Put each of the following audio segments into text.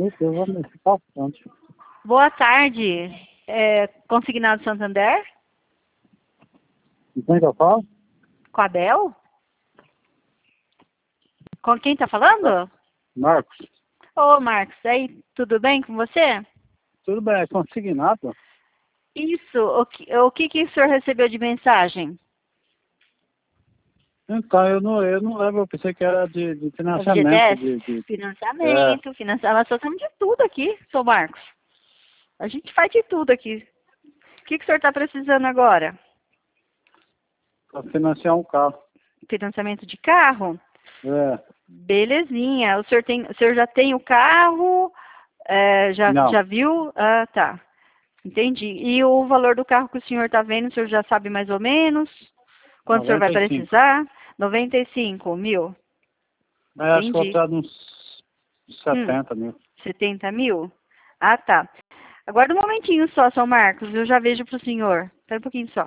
Eu vou mexer bastante. Boa tarde. Consignado Santander? E quem que eu falo? Com a Bel? Com quem tá falando? Marcos. Ô, Marcos, aí, tudo bem com você? Tudo bem, é consignado? Isso, o que o senhor recebeu de mensagem? Então, eu não lembro, eu pensei que era de O financiamento. FGTS? Financiamento, nós fazemos de tudo aqui, seu Marcos. A gente faz de tudo aqui. O que o senhor está precisando agora? Para financiar um carro. Financiamento de carro? É, Belezinha. O senhor já tem o carro? não, Já viu? Ah, tá. Entendi. E o valor do carro que o senhor está vendo, o senhor já sabe mais ou menos? Quanto o senhor vai 95. precisar? 95 mil? Acho que vou Entendi. precisar de uns 70 mil. 70 mil? Ah, tá. Aguarda um momentinho só, São Marcos. Eu já vejo para o senhor. Espera um pouquinho só.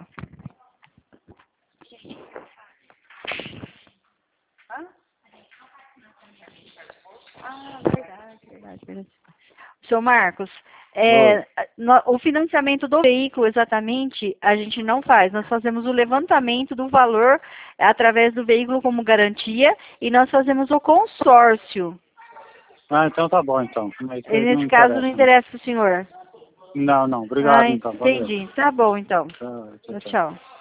Verdade. Seu Marcos, Oi. o financiamento do veículo, exatamente, a gente não faz. Nós fazemos o levantamento do valor através do veículo como garantia e nós fazemos o consórcio. Ah, então tá bom, então. Mas isso E aí não nesse caso não interessa, não. interessa para o senhor. Não, Ah, obrigado, então. Valeu. entendi. Tá bom, então. Tchau, tchau, tchau. Tchau.